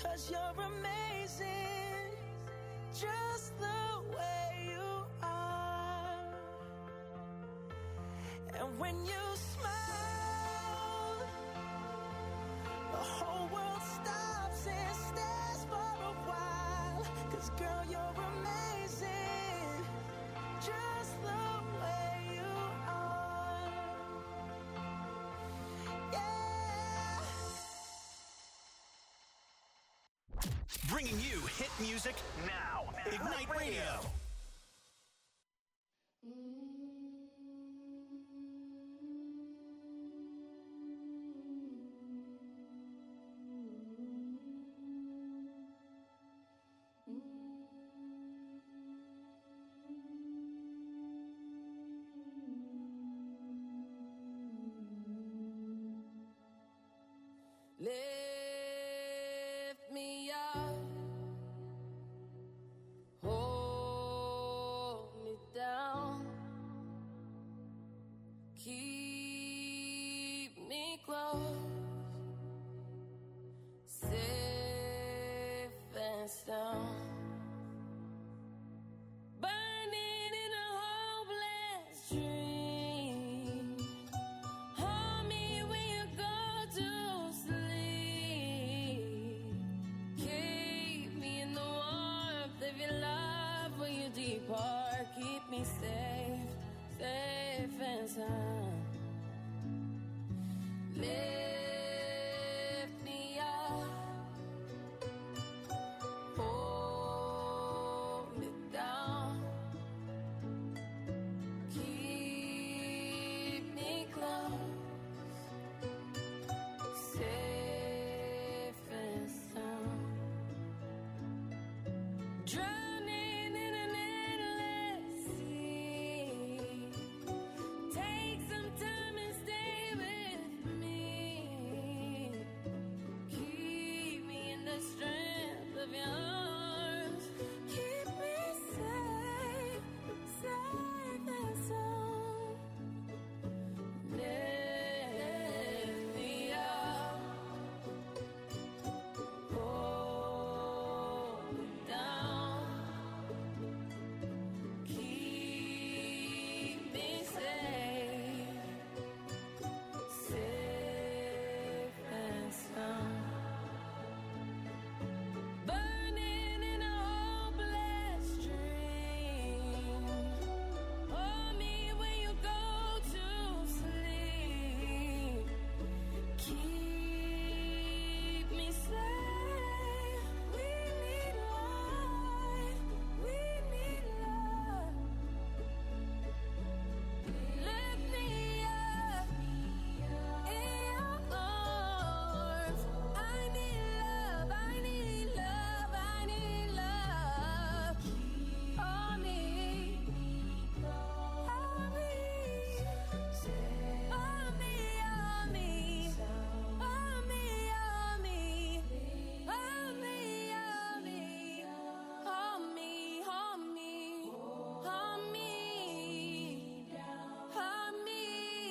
'cause you're amazing, just the way you are. And when you smile, the whole world stops and stares for a while. 'Cause girl, you're amazing, just the way you are. Yeah. Bringing you hit music now. Ignite Radio. Lift me up, hold me down, keep me close, safe and sound. Burning in a hopeless dream. Hold me when you go to sleep. Keep me in the warmth of your love when you depart. Keep me safe, safe and sound. Lift me up, hold me down, keep me close, safe and sound. Drowning in an endless sea. Take some time and stay with me. Keep me in the strength of your arms. Keep me safe, safe and sound. Lift me up, hold me down, keep me safe, safe and sound. Burning in a hopeless dream. Hold me when you go to sleep. Keep me safe. We need light. We need love. Lift me up in your arms. I need love. I need love. I need love. Hold me. Hold me. Hold me. Hold me. Hold me. Hold me. Hold me. Hold me. Hold me. Hold me. Hold me.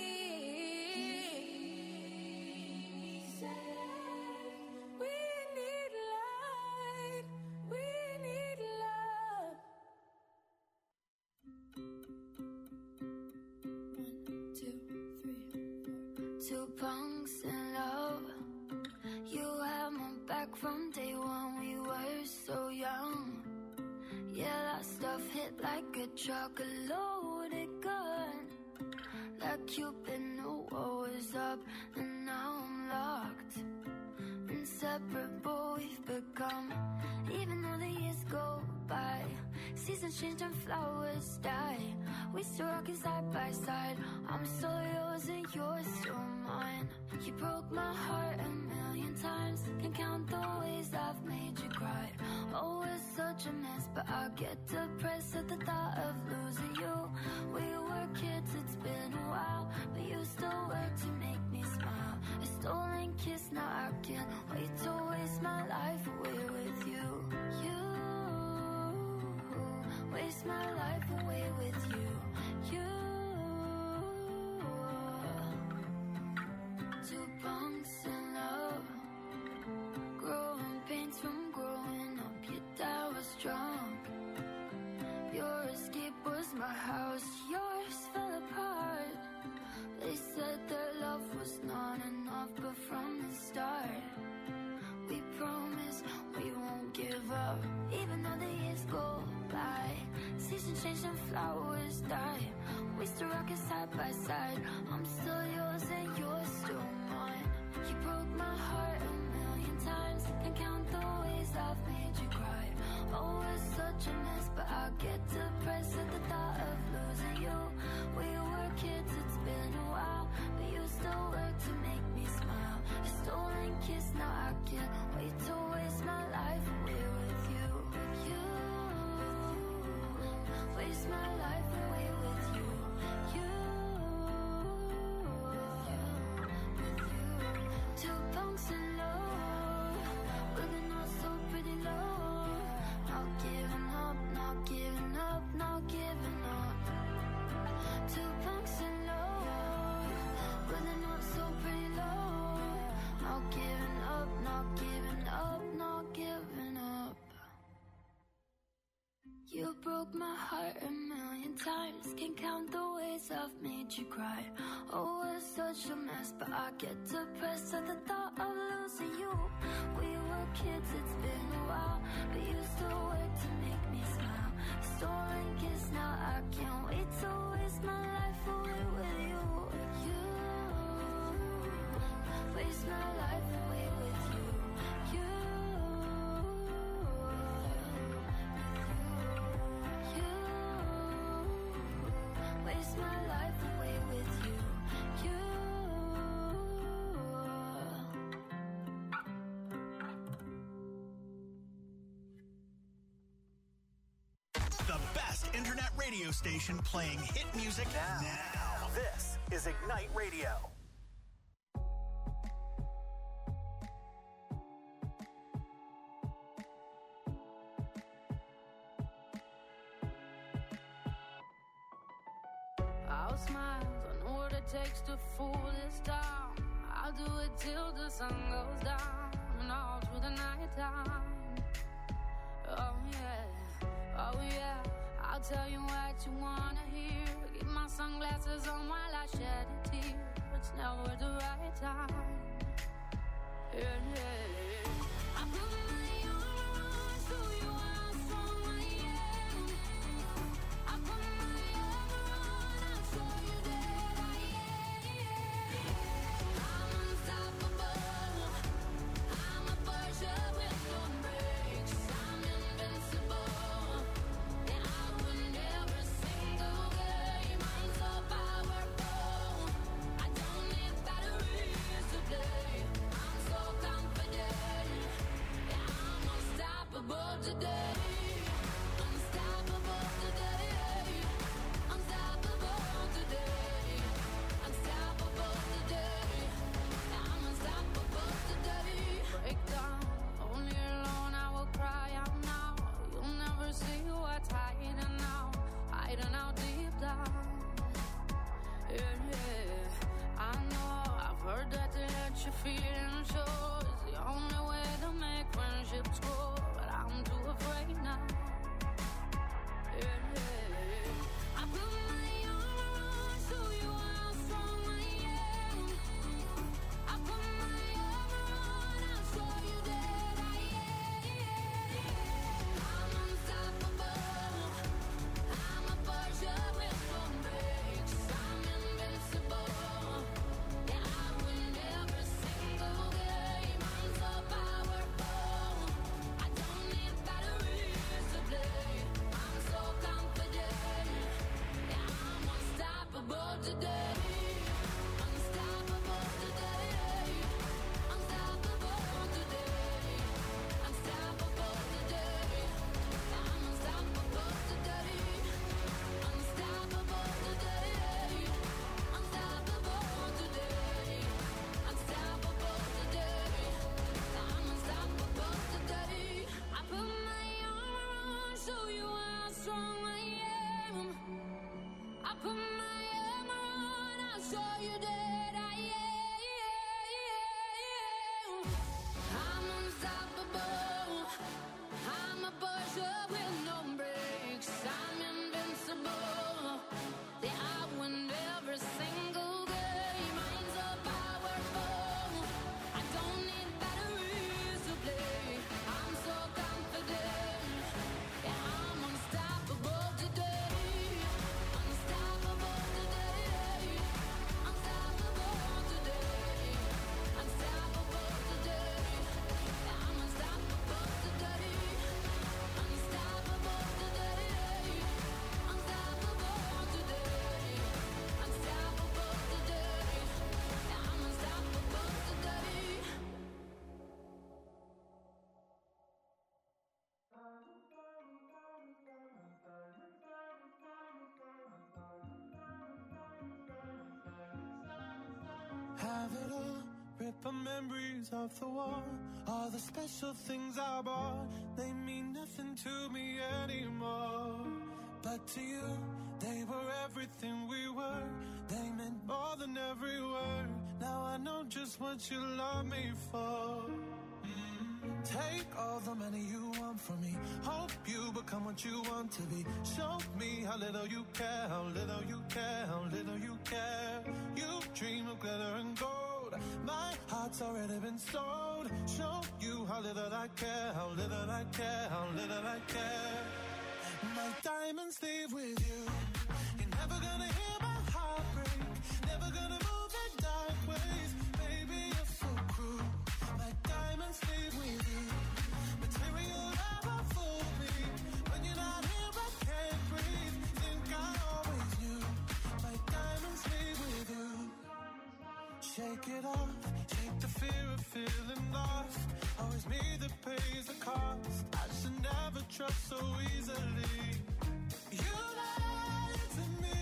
We need light. We need love. 1, 2, 3, 4. Two punks in love. You had my back from day one. We were so young. Yeah, that stuff hit like a truck, a loaded gun. Like Cupid knew what was up, and now I'm locked. Inseparable we've become. Even though the years go by, seasons change and flowers die. We still rockin' side by side. I'm still yours and you're still mine. You broke my heart a million times. Can't count the ways I've made you cry. Oh, it's such a mess, but I get depressed at the thought of losing you. We were kids, it's been a while, but you still work to make me smile. A stolen kiss, now I can't wait to waste my life away with you. You waste my life away with you. You. Two punks in love, growing pains from change and flowers die. We still rock it side by side. I'm still yours and you're still mine. You broke my heart a million times. Can't count the ways I've made you cry. Oh, it's such a mess, but I get depressed at the thought of losing you. We were kids, it's been a while, but you still work to make me smile. A stolen kiss, now I can't wait to waste my life away with you. You waste my life away with you. You with you. 2 punks in love, with a not so pretty love. Not giving up, not giving up, not giving up. 2 punks in love, with a not so pretty love. Not giving up, not giving up, not giving up. You broke my heart a million times. Can't count the ways I've made you cry. Oh, it's such a mess, but I get depressed at the thought of losing you. We were kids, it's been a while, but you still work to make me smile. Stolen kiss, now I can't wait to waste my life away with you. You waste my life away with you. You waste my life away with you. You The best internet radio station playing hit music now. This is Ignite Radio. I'll smile, I know what it takes to fool this town. I'll do it till the sun goes down and all through the night time. Oh yeah, I'll tell you what you wanna hear. Keep my sunglasses on while I shed a tear. It's never the right time. Yeah. I put my arms through you, I'm strong, I am. I put my arm around, I'll show you that I am. I'm unstoppable. I'm a Porsche with no brakes. I'm invincible. Yeah, I win every single game. I'm so powerful. I don't need batteries to play. I'm so confident. Yeah, I'm unstoppable today. Unstoppable today. Unstoppable today. Unstoppable today. Yeah, I'm unstoppable today. Break down, only alone I will cry out now. You'll never see what's hiding now. Hiding out deep down. Yeah. I know, I've heard that to let you feel and show is the only way to make friendships grow. But I'm too afraid it all, rip our memories off the wall. All the special things I bought, they mean nothing to me anymore. But to you, they were everything we were. They meant more than every word. Now I know just what you love me for. Take all the money you want from me. Hope you become what you want to be. Show me how little you care, how little you care, how little you care. You dream of glitter and gold. My heart's already been sold. Show you how little I care, how little I care, how little I care. My diamonds leave with you. You're never gonna hear my heart break. Never gonna move in dark ways. Baby, you're so cruel. My diamonds leave with you. Material never fooled me. When you're not here, I can't breathe. Think I always knew. My diamonds leave with you. Shake it off. Take the fear of feeling lost. Always me that pays the cost. I should never trust so easily. You lied to me,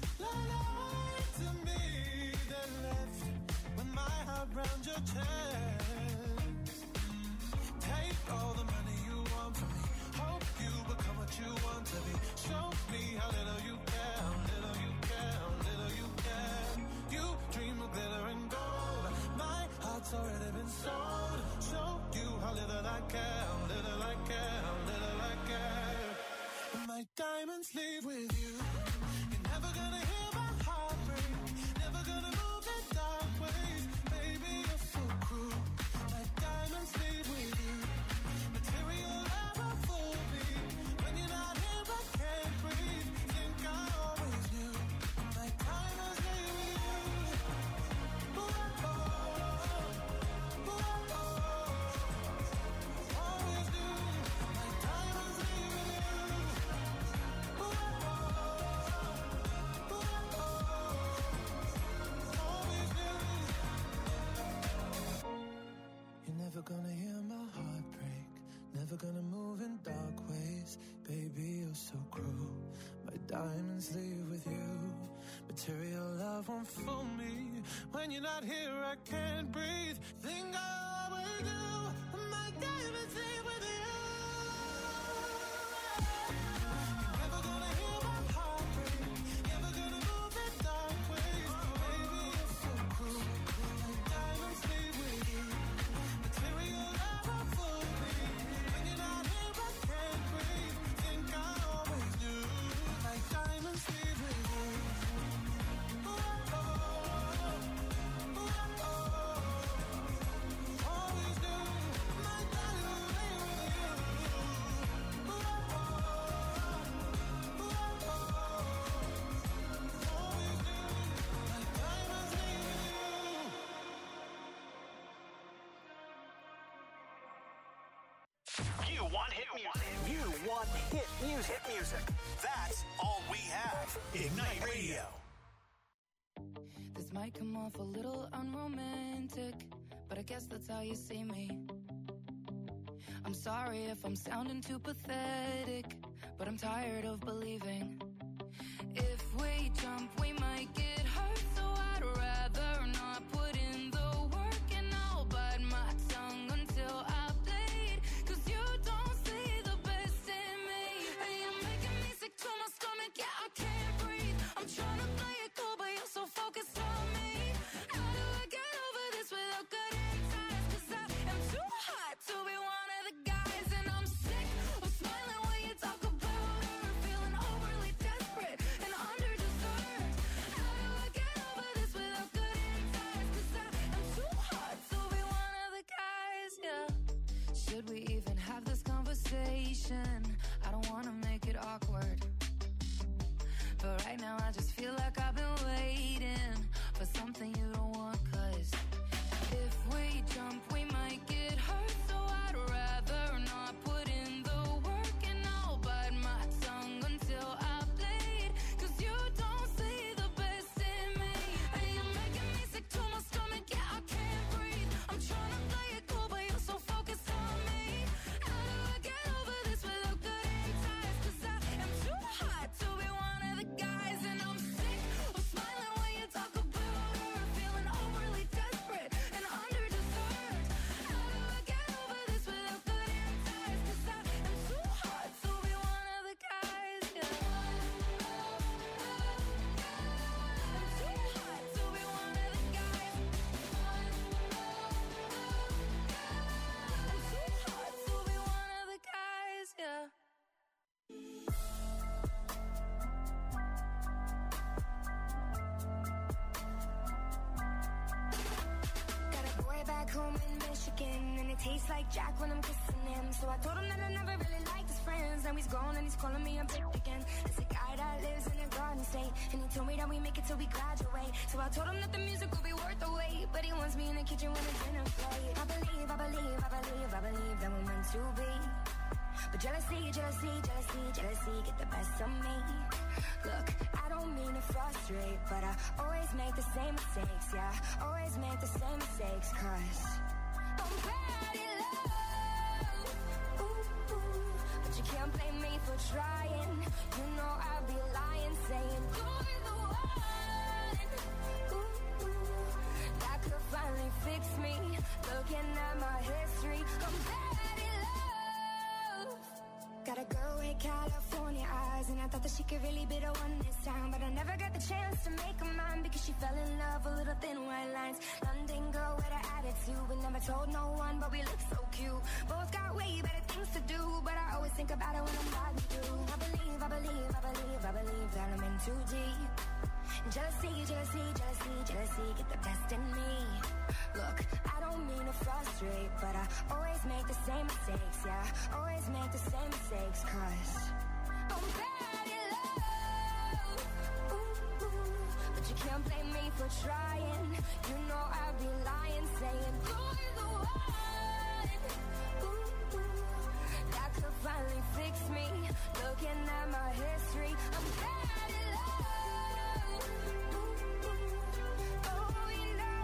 lied to me. Then left with my heart round your chest. Take all the money you want from me. Hope you become what you want to be. Show me how little you care, how little you care, how little you care. You dream of glitter and gold. My heart's already been sold. Show you how little I care, how little I care, how little I care. My diamonds leave with you. You're never gonna hear my heart break. Never gonna move in dark ways. Baby, you're so cruel. My diamonds leave with you. Material never fooled me. When you're not here, I can't breathe. Think I always knew. My diamonds leave with you. Ooh, oh, ooh, oh, always knew. My diamonds leave with you. Ooh, oh, always knew. You're never gonna hear my heart break. Never gonna move in dark ways. Baby, you're so cruel. My diamonds leave with you. Material love won't fool me. When you're not here, I can't breathe. Think I always do. My diamonds leave with you. You're never gonna hear my heart break. Never gonna move in dark ways. Baby, you're so cruel. My diamonds leave with you. Material never fooled me. When you're not here, I can't breathe. Think I always knew. My diamonds leave with you. Ooh, oh, ooh, oh, always knew. My diamonds leave with you. Ooh, oh, ooh, oh, always knew. My diamonds leave with you. You want hit music. You want hit music. Hit music. That's all we have. Ignite Radio. This might come off a little unromantic, but I guess that's how you see me. I'm sorry if I'm sounding too pathetic, but I'm tired of believing. If we jump, we might get hurt, so I'd rather not put in the work, and I'll bite my tongue until I bleed. 'Cause you don't see the best in me, and you're making me sick to my stomach. Yeah, I can't breathe. I'm trying to play it cool, but you're so focused on me. How do I get over this without getting tired? 'Cause I am too hot to be one of the guys, and I'm sick of smiling when you talk about her, feeling overly desperate and underdeserved. How do I Michigan, and it tastes like Jack when I'm kissing him. So I told him that I never really liked his friends. Now he's gone and he's calling me a bitch again. It's a guy that lives in a garden state, and he told me that we make it till we graduate. So I told him that the music will be worth the wait, but he wants me in the kitchen when the dinner plate. I believe that we're meant to be. But jealousy get the best of me. Look, I don't mean to frustrate, but I always make the same mistakes, yeah. Always make the same mistakes, cause I'm bad in love. Ooh, ooh. But you can't blame me for trying. You know I'd be lying, saying you're the one. Ooh, ooh. That could finally fix me. Looking at my history, I'm bad in love. Got a girl with California eyes, and I thought that she could really be the one this time. But I never got the chance to make her mine, because she fell in love with little thin white lines. London girl with an attitude, but never told no one, but we look so cute. Both got way better things to do, but I always think about it when I'm riding through. I believe that I'm in too deep. Jealousy get the best in me. Look, I don't mean to frustrate, but I always make the same mistakes, yeah. Always make the same mistakes, cause I'm bad in love. Ooh, ooh. But you can't blame me for trying. You know I'd be lying, saying you're the one. Ooh, ooh. That could finally fix me. Looking at my history, I'm bad in love. Ooh, ooh. Oh, you know,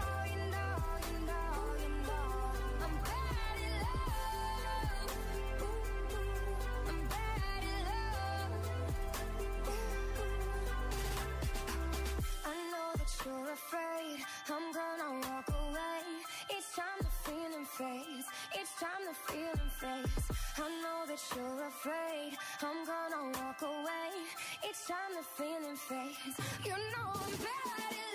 I'm bad in love. Ooh, ooh. I'm bad in love. I know that you're afraid I'm gonna walk away. Each time the feeling fades, each time the feeling fades. I know that you're afraid I'm gonna walk away. Each time the feeling fades, you know I'm bad in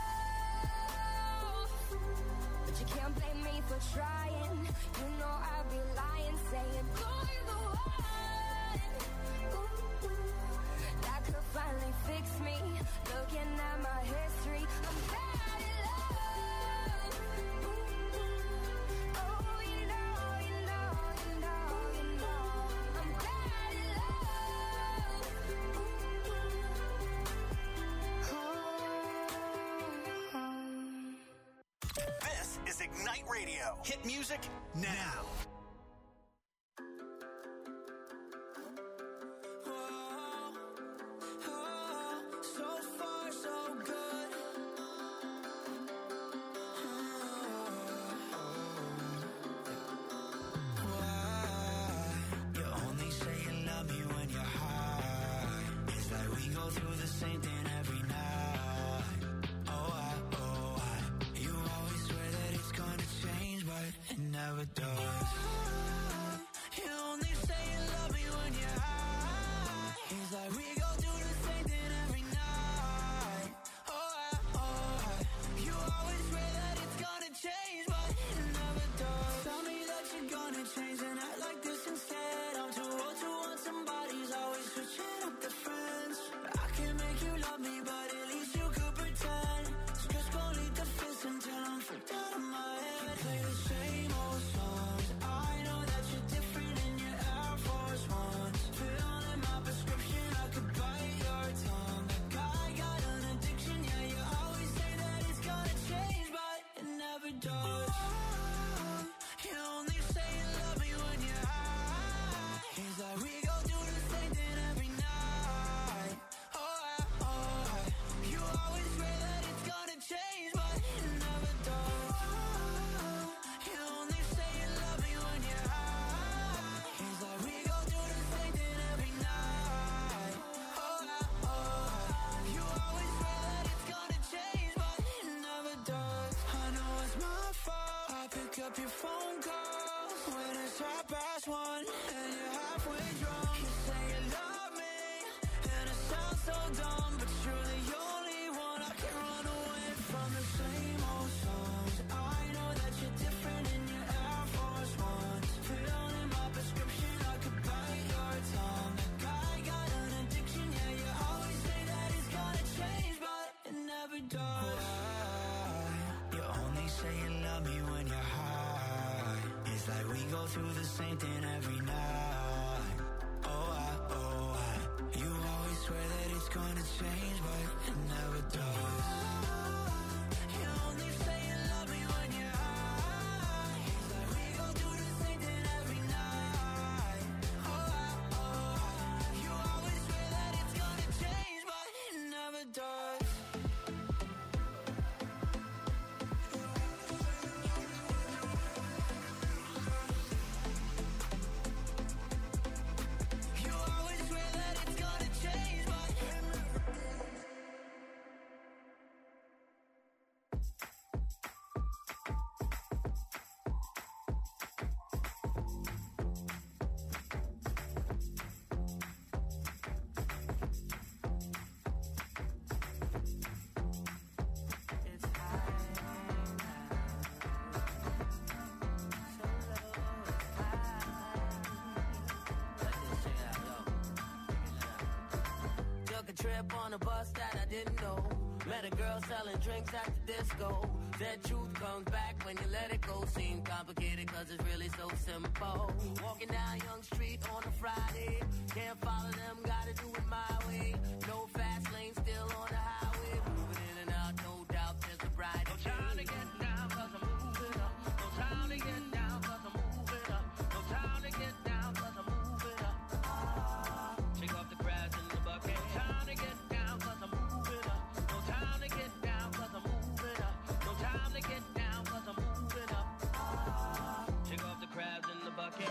love. But you can't blame me for trying. You know I'd be lying, saying you're the one. Ooh, ooh. That could finally fix me. Looking at my history, I'm bad in love. Ooh, ooh. Oh, you know, I'm bad in love. Ooh, ooh. Oh. This is Ignite Radio. Hit music now. So far, so good. Why? You only say you love me when you're high. It's like we go through the same thing every night. Oh, I. You always swear that it's gonna change, but it never does. You only say you love me when you're high. It's like we go through the same thing every night. Oh, I. You always swear that it's gonna change, but it never does. Tell me that you're gonna change and act like this instead. I'm too old to want somebody's always switching up the friends. I can't make you love me, but at least you could pretend. So just go lead the fence until I'm freaked out of my head. Play the same old songs. I know that you're different in your Air Force Ones. Filling my prescription, I could bite your tongue. That guy got an addiction, yeah, you always say that it's gonna change, but it never does. You only say you love me when you're high. It's like we go through the same thing every night. Oh, I. You always swear that it's gonna change, but it never does. You only say you love me when you're high. It's like we go through the same thing every night. Oh, you always swear that it's gonna change, but it never does. I know it's my fault. I pick up your phone calls when it's 1:30 and you're halfway drunk. You say you love me, and it sounds so dumb, but you're the only one I can run away from. The same old songs. I know that you're different in your Air Force Ones. Filling my prescription, I could bite your tongue. That guy got an addiction, yeah, you always say that it's gonna change, but it never does. Why? You only say you love me when you're high. through the same thing every night. You always swear that it's gonna change, but it never does. You only say you love me when you're high. Like we go through the same thing every night. You always swear that it's gonna change, but it never does. Trip on a bus that I didn't know. Met a girl selling drinks at the disco. That truth comes back when you let it go. Seems complicated cause it's really so simple. Walking down Young Street on a Friday. Can't follow them, gotta do it my way. No fast lane, still on the highway. Moving in and out, no doubt there's a bright. No time to get down cause I'm moving up. No time to get down cause I'm moving up. No time to get down cause I'm moving up. Shake off the crabs in the bucket. No time to get down cause I'm moving up. No time to get down cause I'm moving up. No time to get down cause I'm moving up. Shake off the crabs in the bucket.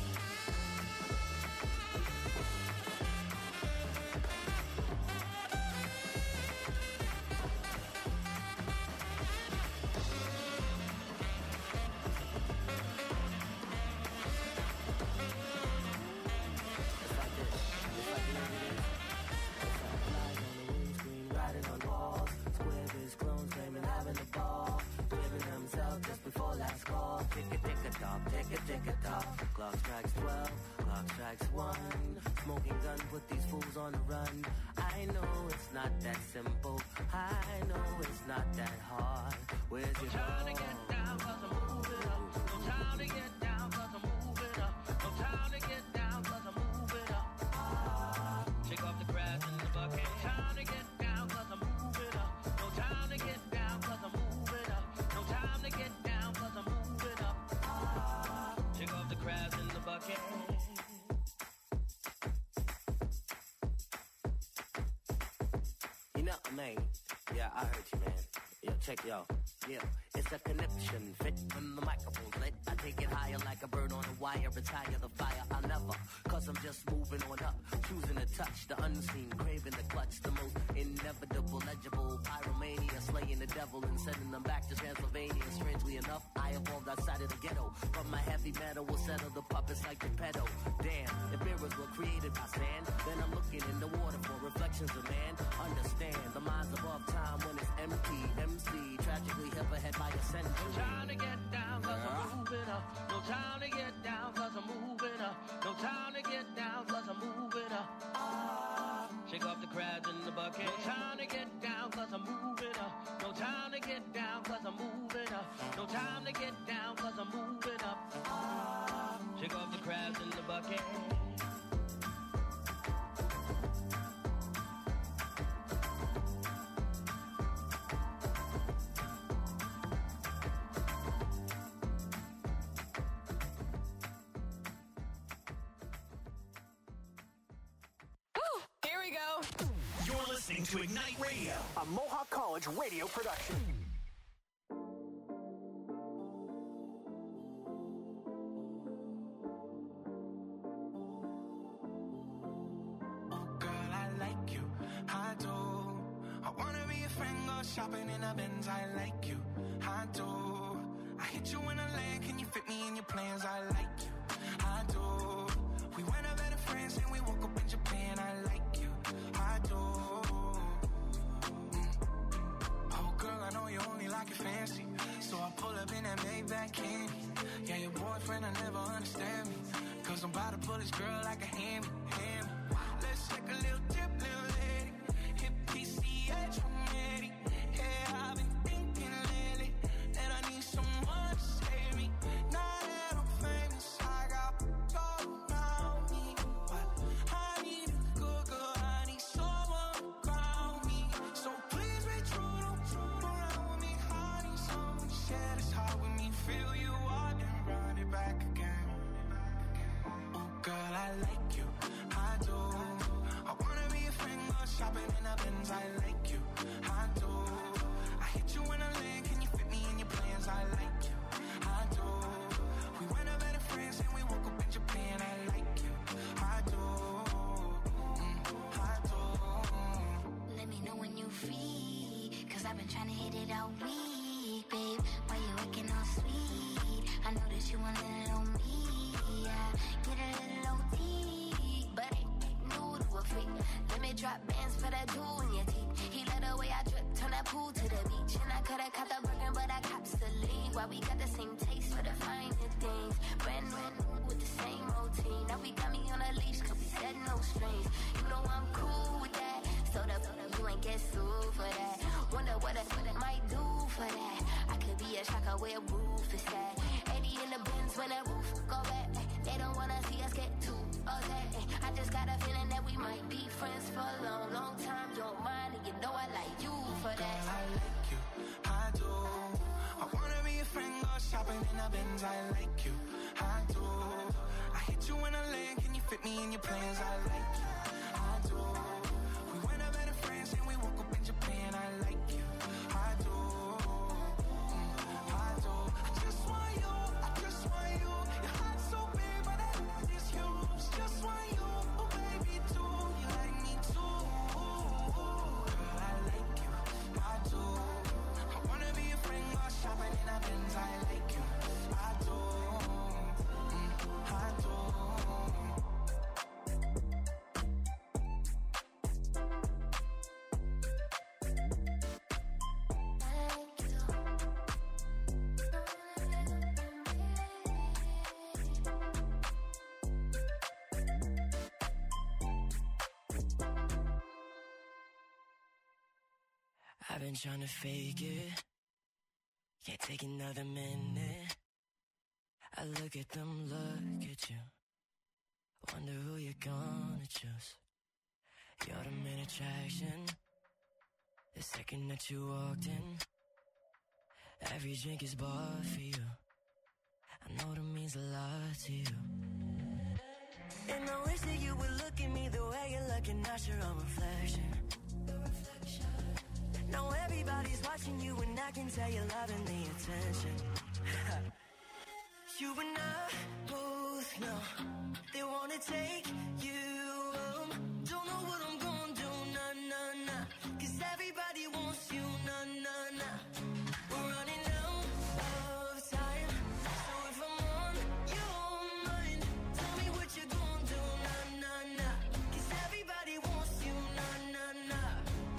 Clock strikes 12, clock strikes 1. Smoking gun, put these fools on the run. I know it's not that simple. I know it's not that hard. Where's your time to get down cause I'm moving up. No time to get down cause I'm moving up. No time to get down cause I'm moving up. Shake off the crabs in the bucket. No time to get down cause I'm moving up. No time to get down cause I'm moving up. No time to get down cause I'm moving up. Shake off the crabs in the bucket. You know, man. Yeah, I heard you, man. Yo, check yo. Yeah, it's a connection fit when the microphone's lit. I take it higher like a bird on a wire. Retire the fire, I'll never. Cause I'm just moving on up. Choosing to touch the unseen. Craving the clutch. The most inevitable, legible. Pyromania. Slaying the devil and sending them back to Transylvania. Strangely enough, I evolved outside of the ghetto. But my heavy metal will settle the puppets like Geppetto. Damn, if mirrors were created by sand, then I'm looking in the water for reflections of man. Understand, the mind's above time when it's empty. MC, tragically hip ahead by a century. No time to get down cause I'm moving up. No time to get down cause I'm moving up. No time to get down cause I'm moving up. Shake off the crabs in the bucket. No time to get down cause I'm moving up. No time to get down cause I'm moving up. No time to get down cause I'm moving up. Shake off the crabs in the bucket. Here we go. You're listening to Ignite Radio, a Mohawk College radio production. Girl, I like you, I do. I wanna be a friend, go shopping in a Benz. I like you, I do. I hit you in a lane, can you fit me in your plans? I like you, I do. We went a better friends and we woke up in Japan. I like you, I do. Oh girl, I know you only like it fancy, so I pull up in that Maybach candy. Yeah, your boyfriend, I never understand me, cause I'm about to pull this girl like a hammy. Let's take a little dip, little lady. Hit PCH from Eddie. Yeah, I've been thinking lately that I need someone to save me. Now that I'm famous, I out weak, babe. Why you acting all sweet? I know that you want a little on me, yeah. Get a little OT, but ain't new to a freak. Let me drop bands for that jewel in your teeth. He let the way I drip, turn that pool to the beach. And I coulda caught the Birkin, but I cops the lead. Why we got the same taste for the finer things. Brand new with the same routine. Now we got me on a leash, cause we said no strings. You know I'm cool with that. So you ain't get sued for that. Wonder what I might do for that. I could be a shocker where a roof is at. 80 in the bins when that roof go back. They don't wanna see us get too upset. I just got a feeling that we might be friends for a long, long time. Don't mind, and you know I like you for that. Girl, I like you, I do. I wanna be a friend, go shopping in the Benz. I like you, I do. I hit you in a lane, can you fit me in your plans? I like you, I do. We went up better friends and we woke up in Japan. I like you, I do. I do. I just want you, I just want you. Your heart's so big, but that is huge. Just want you, oh baby, too. You like me too. Girl, I like you, I do. I wanna be a friend, go shopping in a Benz. I like you, I do. I do. I've been trying to fake it. Can't take another minute. I look at them, look at you. Wonder who you're gonna choose. You're the main attraction. The second that you walked in, every drink is bought for you. I know that means a lot to you. And I wish that you would look at me the way you're looking at your own reflection. Now everybody's watching you and I can tell you're loving the attention. You and I both know they wanna take you home. Don't know what I'm gonna do, nah, nah, nah. Cause everybody wants you, nah, nah, nah. We're running out of time. So if I'm on your mind, tell me what you're gonna do, nah, nah, nah. Cause everybody wants you, nah, nah, nah.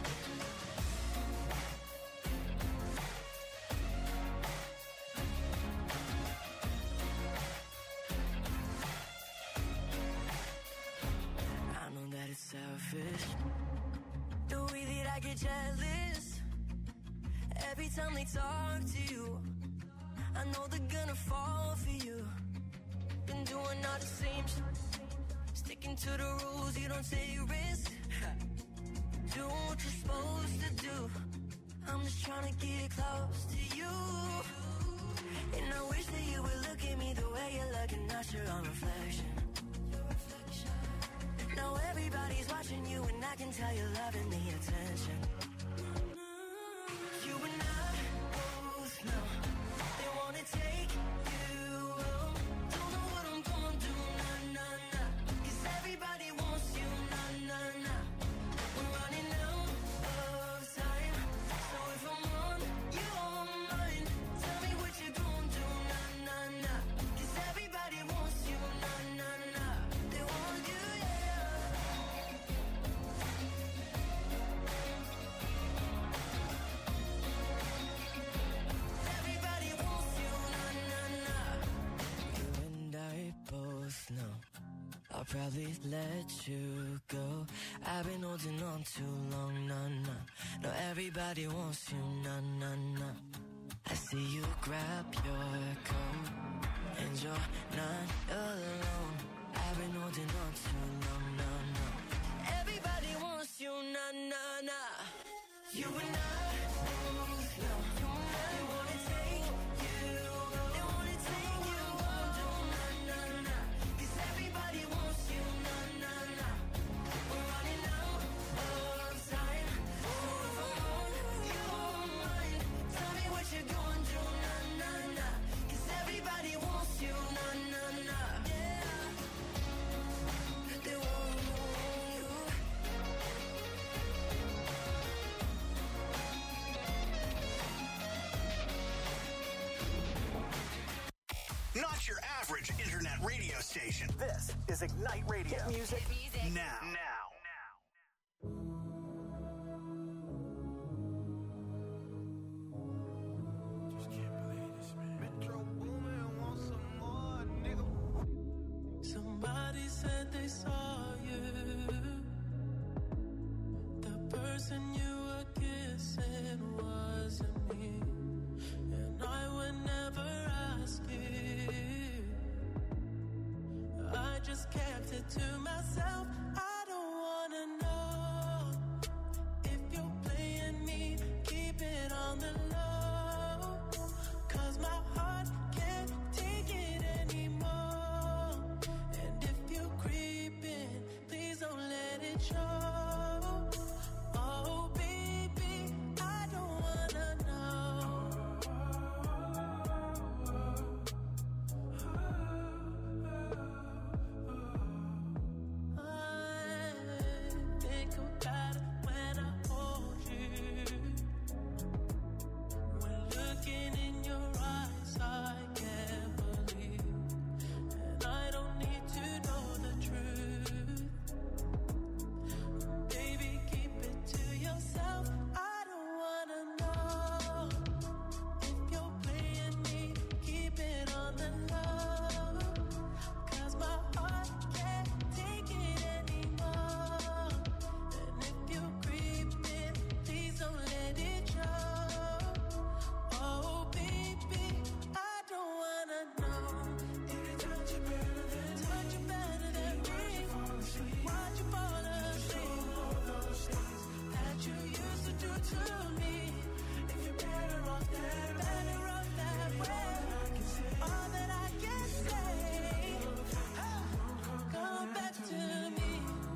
It's selfish the way that I get jealous every time they talk to you. I know they're gonna fall for you. Been doing all the same sticking to the rules, you don't take risks. Do what you're supposed to do. I'm just trying to get close to you. And I wish that you would look at me the way you're looking at your own reflection. Now everybody's watching you and I can tell you're loving the attention. You and I both know they wanna take you home. Don't know what I'm gonna do, nah, nah, nah. Cause everybody wants you, nah, nah, nah. We're running out of time. So if I'm on your mind, tell me what you're gonna do, nah, nah, nah. Cause everybody wants you, nah, nah, nah. They want you, yeah. Everybody wants you, nah, nah, nah. You and I both know I'll probably let you go. I've been holding on too long, nah, nah. No, everybody wants you, nah, nah, nah. I see you grab your coat and you're not alone. I've been holding on too long, nah, nah. Everybody wants you, nah, nah, nah. You and I both know they wanna take you, they wanna take you home, nah, nah, nah. Cause everybody wants you, nah, nah, nah. We're running out of time. So if I'm on your mind, tell me what you're gonna do, nah, nah, nah. Cause everybody wants you, nah, nah, nah. Yeah. They music now. Just can't believe this, man. Metro Boomin wants some more, nigga. Somebody said they saw you. The person you were kissing wasn't me, and I would never ask you. I just kept it to myself. I don't wanna know if you're playing me. Keep it on the low, 'cause my heart can't take it anymore. And if you're creeping, please don't let it show. Oh baby, I don't wanna know. I think about it when I hold you. When looking in your eyes, I can't believe. And I don't need to know the truth. Baby, keep it to yourself. I don't wanna know if you're playing me. Keep it on the low, 'cause my heart can't take it anymore. And if you're creeping, please don't let it show. Oh baby, I don't wanna know. Did it touch you better than me? Watch you fall asleep. All those things that you used to do to me. If you're better off that way, all that I can say, come back to me.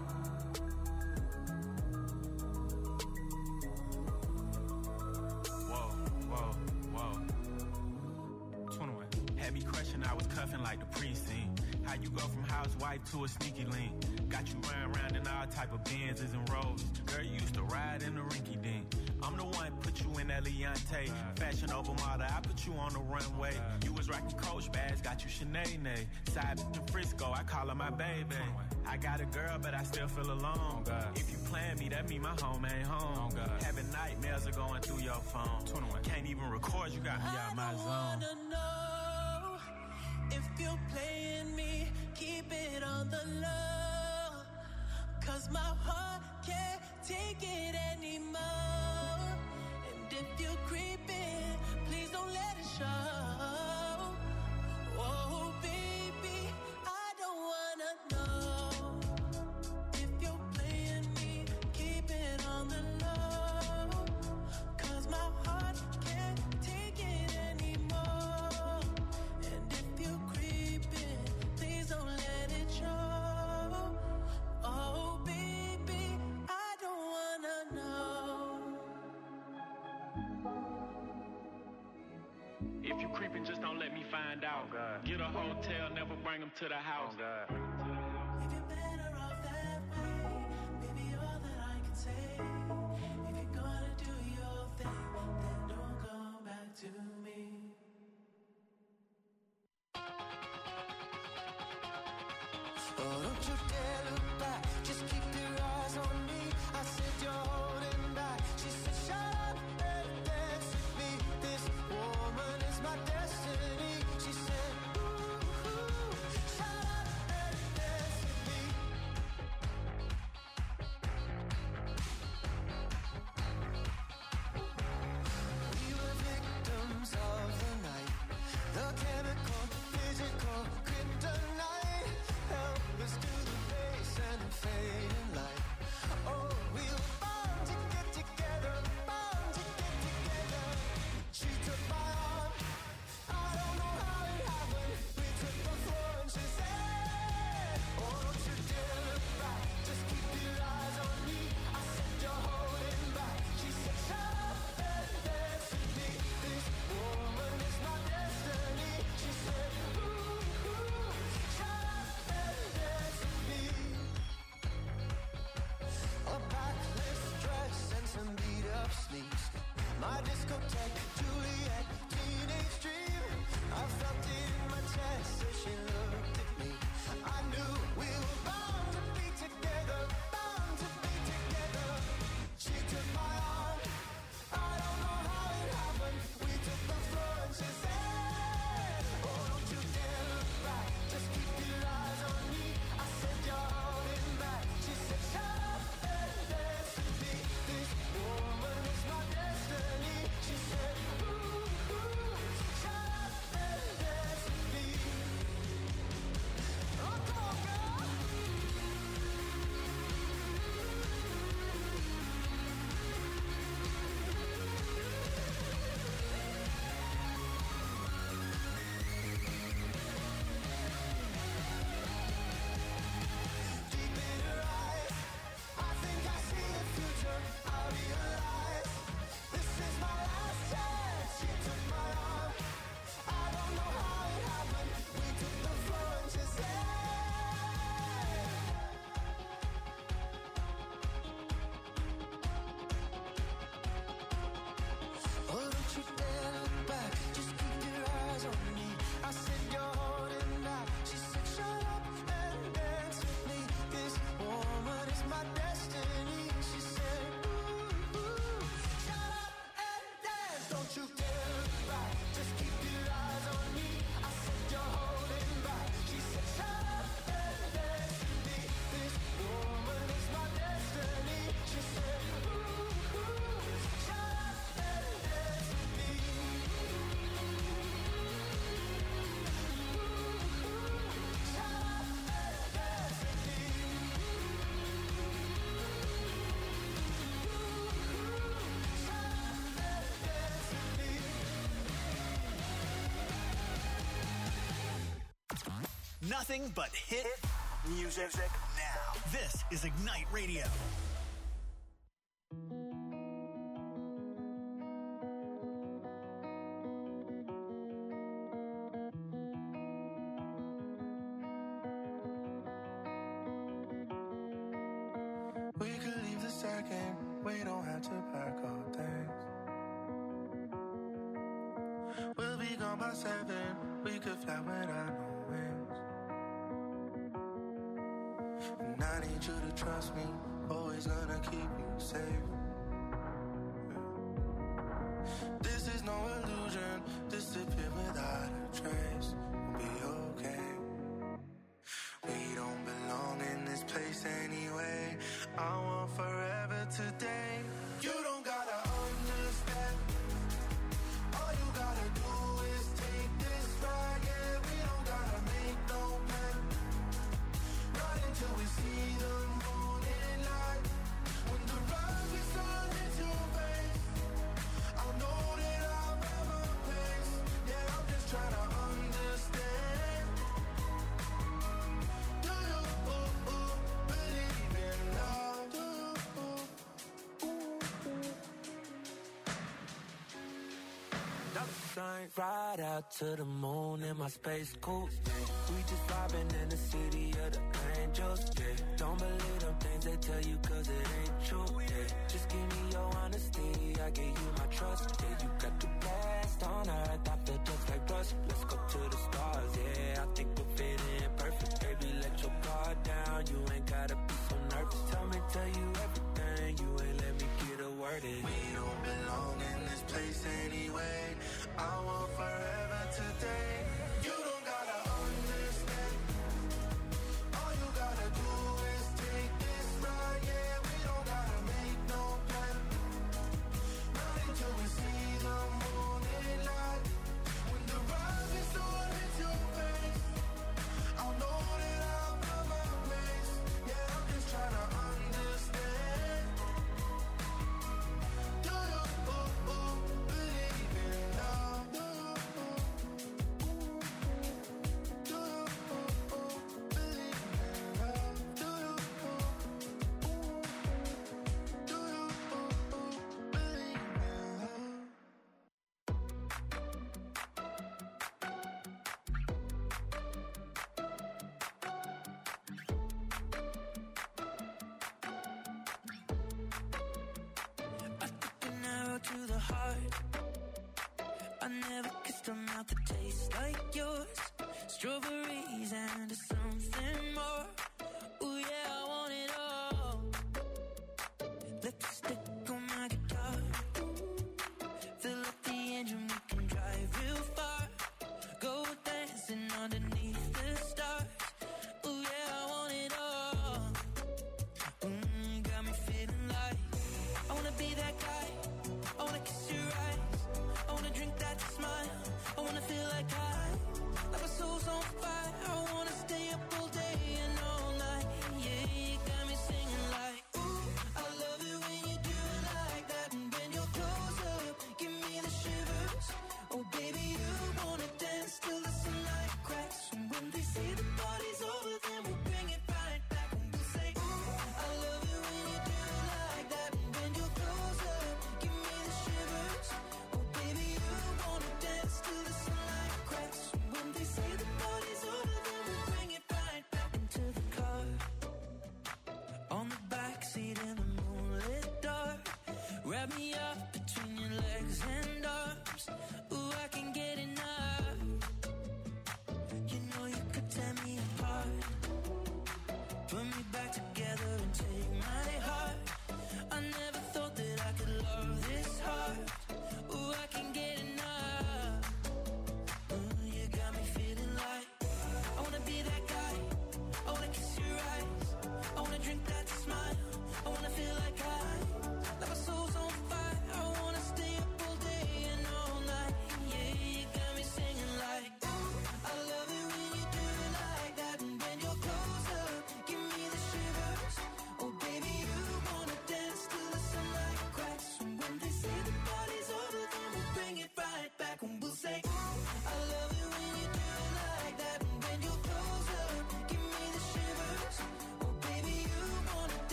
Whoa. 21. Had me crushing, I was cuffing like the precinct. How you go from housewife to a sneaky link? Got you running around in all type of Benzes and Rolls. Girl, you used to ride in the rinky dink. I'm the one put you in that Leontay. Fashion over model, I put you on the runway. You was rocking Coach bags, got you Sinead. Side in Frisco, I call her my baby. I got a girl, but I still feel alone. If you plan me, that mean my home ain't home. Having nightmares are going through your phone. 21. Can't even record, you got me out my I zone. wanna know if you're playing me. Keep it on the low, 'cause my heart can't take it anymore. And if you're creeping, please don't let it show. Oh baby, I don't wanna know if you're playing me. Keep it on the low, 'cause my heart can't take it anymore. And if you're creeping, please don't let it show. Oh baby, I don't wanna know. If you creeping, just don't let me find out. Get a hotel, never bring them to the house. If you're better off that way, baby, all that I can say. If you're gonna do your thing, then don't come back to me. Oh, don't you dare look back, just keep your eyes on me. I said you're holding back. She said shut up and dance with me. This woman is my destiny. She said ooh, shut up and nothing but hit music now. This is Ignite Radio. We could leave the second, we don't have to pack all things. We'll be gone by 7, we could fly without no wings. And I need you to trust me, always gonna keep you safe. This is no illusion, disappear without a trace. We'll be okay. We don't belong in this place anyway. I want forever today. You don't gotta understand. All you gotta do is take this ride. Yeah, we don't gotta make no plan. Right until we see the morning light. When the rise is on into your face, I'll know that I'll have a place. Yeah, I'm just trying to understand. Do you believe in love? Do Ride out to the moon in my space coupe. We just vibing in the city of the angels. Yeah. Don't believe them things they tell you 'cause it ain't true. Yeah. Just give me your honesty, I give you my trust. Yeah, you got the best on earth, I feel just like rust. Let's go to the stars, yeah. I think we're fitting perfect. Baby, let your guard down, you ain't gotta be so nervous. Tell you everything, you ain't let me get a word in. We don't belong in this place anyway. I want forever today. You don't gotta understand. All you gotta do is take this ride. Yeah, we don't gotta make no plan. Not until we see the morning light. When the rise is on into your face, I'll know that I'll have my place. Yeah, I'm just trying to understand. Do you believe in love? Do you believe in love? Do you believe in love? I took an arrow to the heart. I never kissed a mouth that tastes like yours. Strawberries and something more. Ooh yeah, I want it all. Lipstick on my guitar. Fill up the engine, we can drive real far. Go dancing underneath the stars. Ooh yeah, I want it all. Got me feeling like I wanna be that guy. I wanna kiss your eyes. I wanna drink that smile. I wanna feel like like my soul's on fire. I wanna stay up all day and all night. Yeah, you got me singing like, ooh, I love it when you do it like that. And when you're close up, give me the shivers. Oh baby, you wanna dance till the sunlight cracks. And when they say the party's over, then we'll bring it right back. And we'll say, ooh, I love it when you do it like that. And when you're close up, give me the shivers. Oh baby, you wanna dance till the sunlight cracks. And when they say the party's over, then we'll bring it right back into the car. On the backseat in the moonlit dark. Wrap me up between your legs and arms. Ooh, I can get enough. You know you could tear me apart. Put me back together and take my heart. I never thought that I could love this hard. Ooh, I can get enough. You got me feeling like I wanna be that guy. I wanna kiss your eyes. I wanna drink that smile. I wanna feel like my soul's on fire. I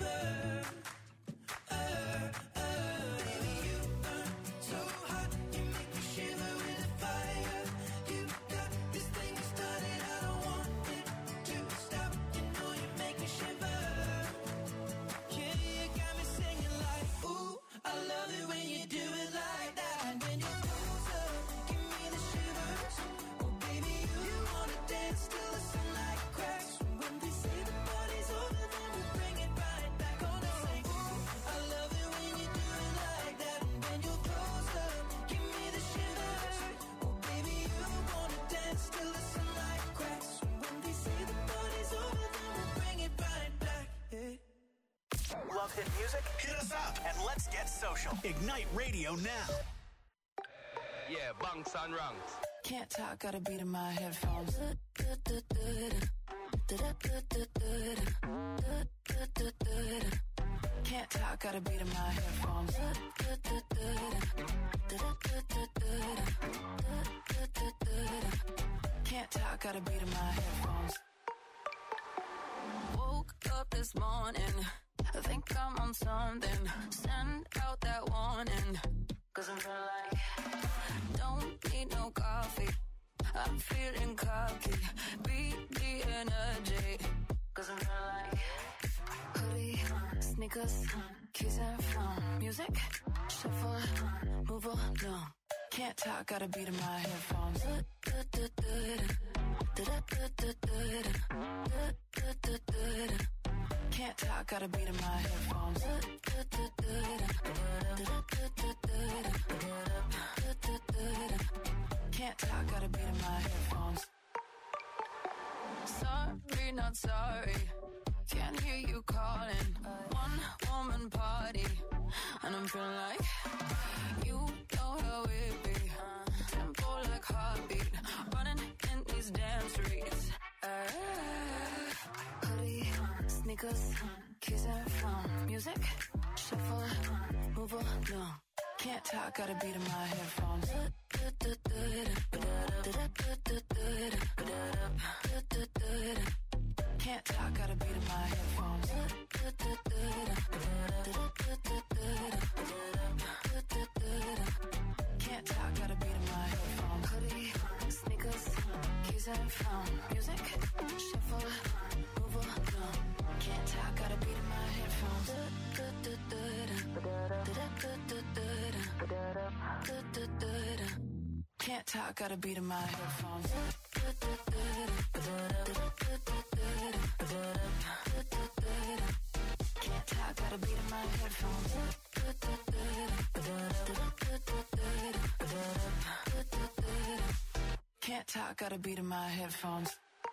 shiver. Baby, you burn so hot, you make me shiver with the fire. You got this thing started, I don't want it to stop. You know you make me shiver. Yeah, you got me singing like, ooh, I love it when you do it like that. And when you close up, give me the shivers. Oh, baby, you wanna dance till the sunlight cracks. When they say the party's over, then we bring it right back. Oh, no, ooh, I love it when you do it like that. And when you close up, give me the shivers. Oh, baby, you wanna dance till the sunlight cracks. When they say the party's over, then we bring it right back. Yeah. Love hit music? Hit us up and let's get social. Ignite Radio now. Yeah, bunks and ranks. Can't talk, got a beat in my headphones. Can't talk, got a beat in my headphones. Can't talk, got a beat in my headphones. Woke up this morning, I think I'm on something. Send out that warning, 'cause I'm feeling like don't need no coffee. I'm feeling cocky, beat the energy, 'cause I'm feeling like hoodie, sneakers, keys and phone. Music, shuffle, move along. Can't talk, got a beat in my headphones. Can't talk, got a beat in my headphones. Can't talk, got a beat in my headphones. Sorry, not sorry. Can't hear you calling. One woman party, and I'm feeling like you know how it be. Tempo like heartbeat, running in these damn streets. Hoodie, sneakers, keys and phone. Music, shuffle, move along. Can't talk, got a beat in my headphones. Can't talk, got a beat in my headphones. Can't talk, got a beat in my headphones. Hoodie, sneakers, keys and phone. Music, shuffle, move along. Can't talk, got a beat in my headphones. Can't talk, got a beat in my headphones. Can't talk, got a beat in my headphones. Can't talk, got a beat in my headphones.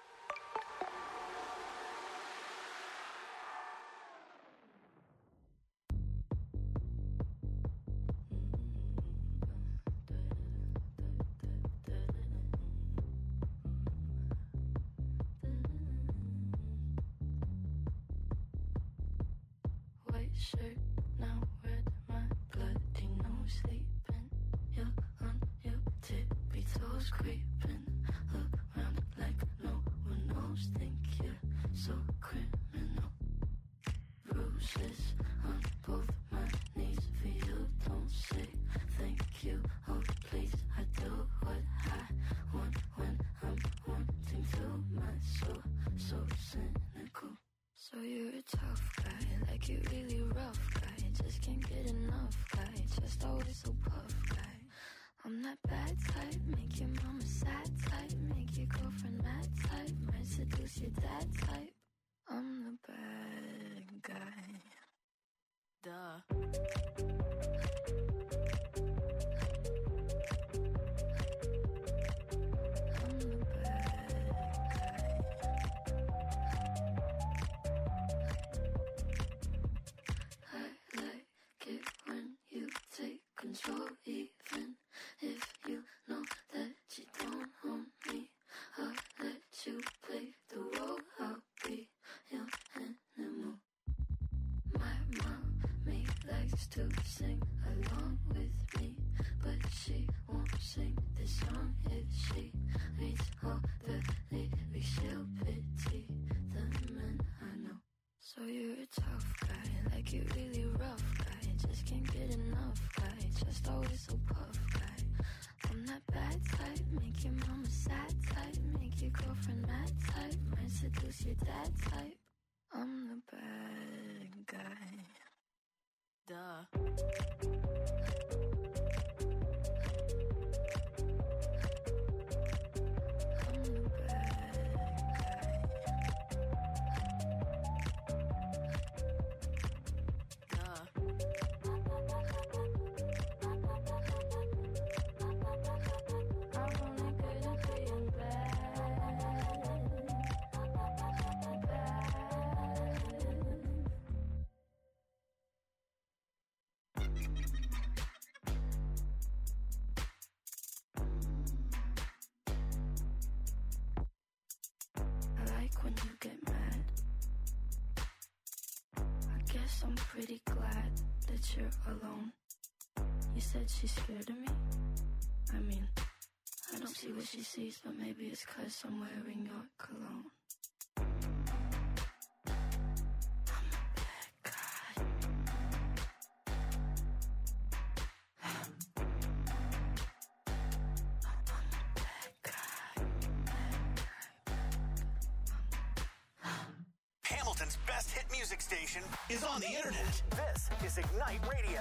White shirt, now red, my bloody nose sleeping. You're on your tippy toes creeping. Look around like no one knows. Think you're so criminal. Bruises on both my knees for you. Don't say thank you. Oh please, I do what I want when I'm wanting to. My soul, so cynical. So you're a tough guy, like you really rough guy. Just can't get enough guy, just always so puff guy. I'm that bad type, make your mama sad type, make your girlfriend mad type, might seduce your dad type. I'm the bad guy. Duh. Control, even if you know that you don't own me. I'll let you play the role. I'll be your animal. My mommy likes to sing along with me, but she won't sing this song if she reads all the lyrics. She'll pity the men I know. So you're a tough guy, like you're really rough guy. Just can't get enough guy, just always so puff guy. I'm that bad type, make your mama sad type, make your girlfriend mad type, might seduce your dad type. I'm the bad guy. Duh. When you get mad, I guess I'm pretty glad that you're alone. You said she's scared of me? I mean, I don't see what she sees, but maybe it's 'cause I'm wearing your cologne. Hamilton's best hit music station is on the internet. This is Ignite Radio.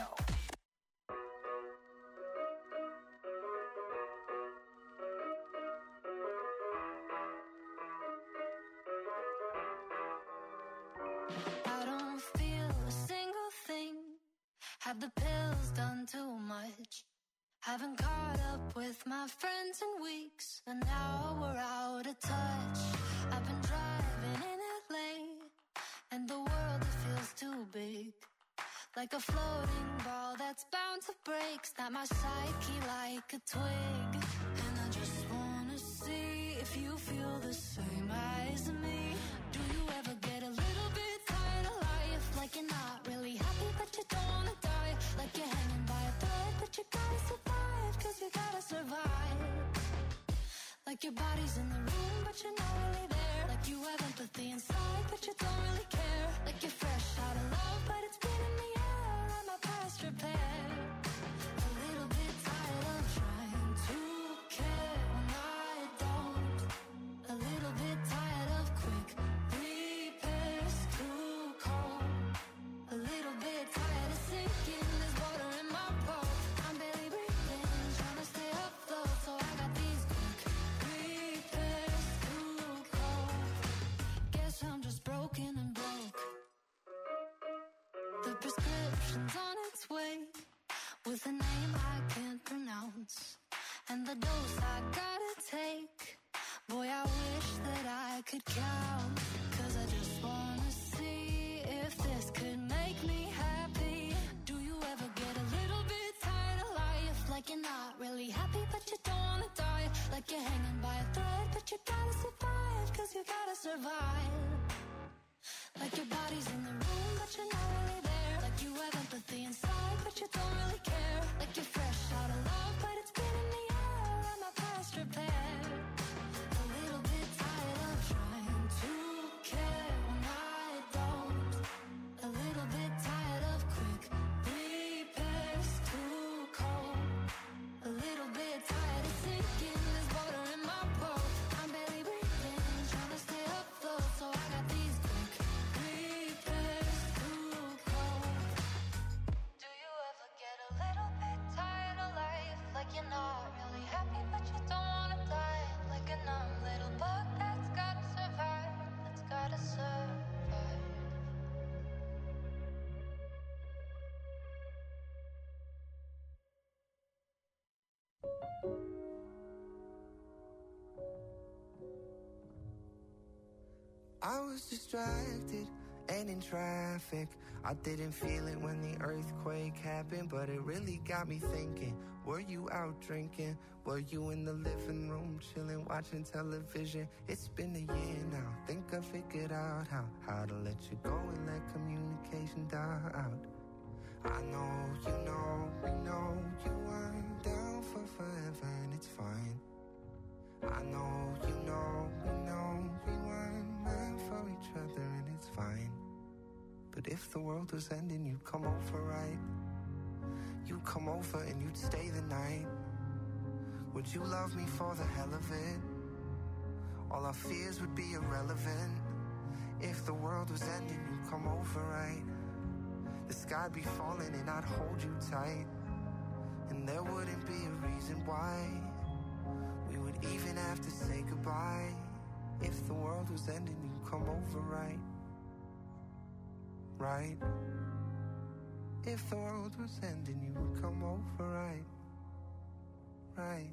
I don't feel a single thing. Have the pills done too much? Haven't caught up with my friends in weeks, and now we're out of touch. I've been driving in LA, and the world, it feels too big. Like a floating ball that's bound to break. Snap my psyche like a twig. And I just wanna see if you feel the same as me. Do you ever get a little bit tired of life? Like you're not really happy but you don't wanna die. Like you're hanging by a thread but you gotta survive, 'cause you gotta survive. Like your body's in the room but you're not really there. Like you have empathy inside but you don't really care. Like you're fresh out of love but it's been in the air and my past repair. A little bit tired of trying to care when I don't. A little bit tired of quick repairs, too cold. A little bit tired of sinking, there's water in my boat. I'm barely breathing, trying to stay afloat. So I got these quick repairs, too cold. Guess I'm just broken and broke. The prescription's on its way, with a name I can't pronounce, and the dose I gotta take. Boy, I wish that I could count, 'cause I just wanna see if this could make me happy. Do you ever get a little bit tired of life? Like you're not really happy but you don't wanna die. Like you're hanging by a thread but you gotta survive, 'cause you gotta survive. Like your body's in the room but you're not really there. Like you have empathy inside but you don't really care. Like you're fresh out of love but it's been in the air and my past repair. A little bit tired of trying to care when I don't. A little bit tired of quick repairs, too cold. A little bit tired of sinking, there's water in my boat. I'm barely breathing, trying to stay afloat. So I got these quick repairs, too cold. Do you ever get a little bit tired of life? Like you're not really happy but you don't wanna die. Like a numb little bug that's gotta survive, that's gotta survive. I was distracted and in traffic. I didn't feel it when the earthquake happened, but it really got me thinking. Were you out drinking? Were you in the living room chilling, watching television? It's been a year now. Think I figured out how to let you go and let communication die out. I know, you know, we know you weren't down for forever and it's fine. I know, you know, we know we weren't meant for each other and it's fine. But if the world was ending, you'd come over, right? You'd come over and you'd stay the night. Would you love me for the hell of it? All our fears would be irrelevant. If the world was ending, you'd come over, right? The sky'd be falling and I'd hold you tight. And there wouldn't be a reason why we would even have to say goodbye. If the world was ending, you'd come over, right? Right? If the world was ending, you would come over, right? Right?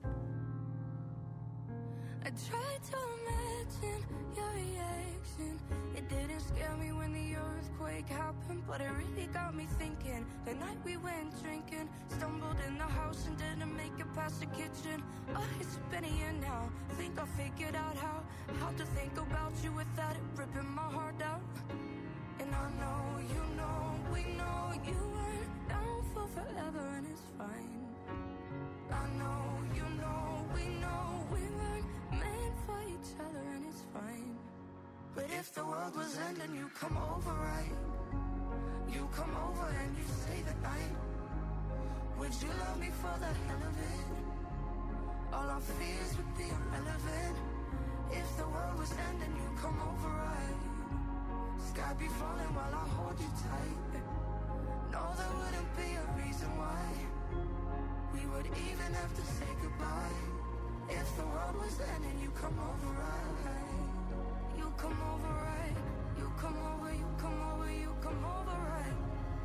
I tried to imagine your reaction. It didn't scare me when the earthquake happened, but it really got me thinking. The night we went drinking, stumbled in the house and didn't make it past the kitchen. Oh, it's been a year now. Think I figured out how to think about you without it ripping my heart out. And I know, you know, we know you weren't down for forever, and it's fine. I know, you know, we weren't meant for each other, and it's fine. But if the world was ending, you come over, right? You come over and you stay the night. Would you love me for the hell of it? All our fears would be irrelevant. If the world was ending, you come over, right? Sky be falling while I hold you tight. No, there wouldn't be a reason why we would even have to say goodbye. If the world was ending, you come over, right? You come over, right? You come over, you come over, you come over, right?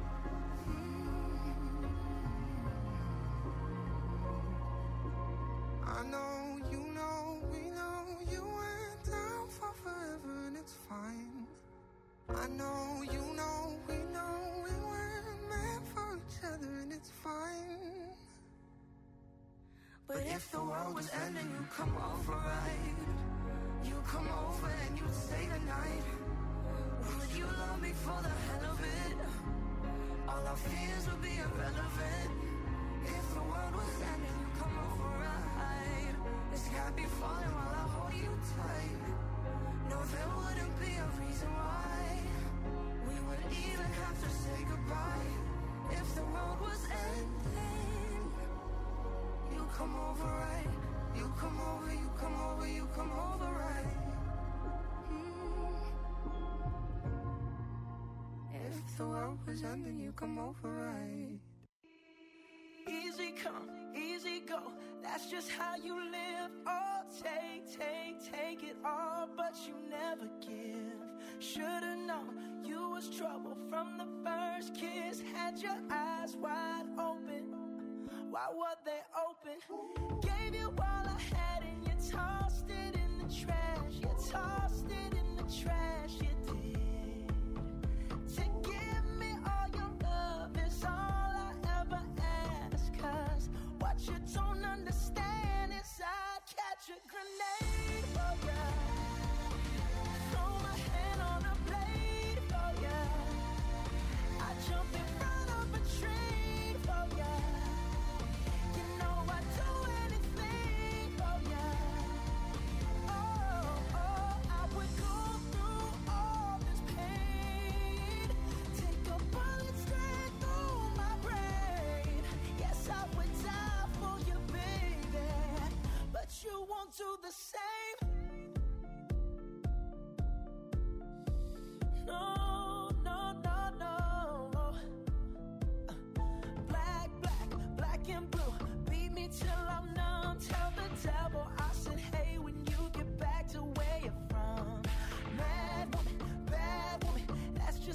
I know, you know, we know you went down for forever, and it's fine. I know, you know, we weren't meant for each other, and it's fine. But if the world was ending, you come over, right? You come over and you'd stay the night. Would you love me for the hell of it? All our fears would be irrelevant. If the world was ending, you come over, right? The sky be falling while I hold you tight. No, there wouldn't be a reason why we would even have to say goodbye. If the world was ending, you come over, right? You come over, you come over, you come over, right? If the world was ending, you come over, right? Easy come, easy go, that's just how you live. Oh, take it all, but you never give. Should've known you was trouble from the first kiss. Had your eyes wide open, why were they open? Gave you all I had and you tossed it in the trash. You tossed it in the trash, you did. To give me all your love is all I ever ask. Cause what you don't understand is I'd catch a grenade for ya. Throw my hand on a blade for ya. I jump in front of a train for ya. You know I'd do anything for ya. Oh, I would go through all this pain. Take a bullet straight through my brain. Yes, I would die for you, baby. But you won't do the same. No, no, no, no. Black and blue, beat me till I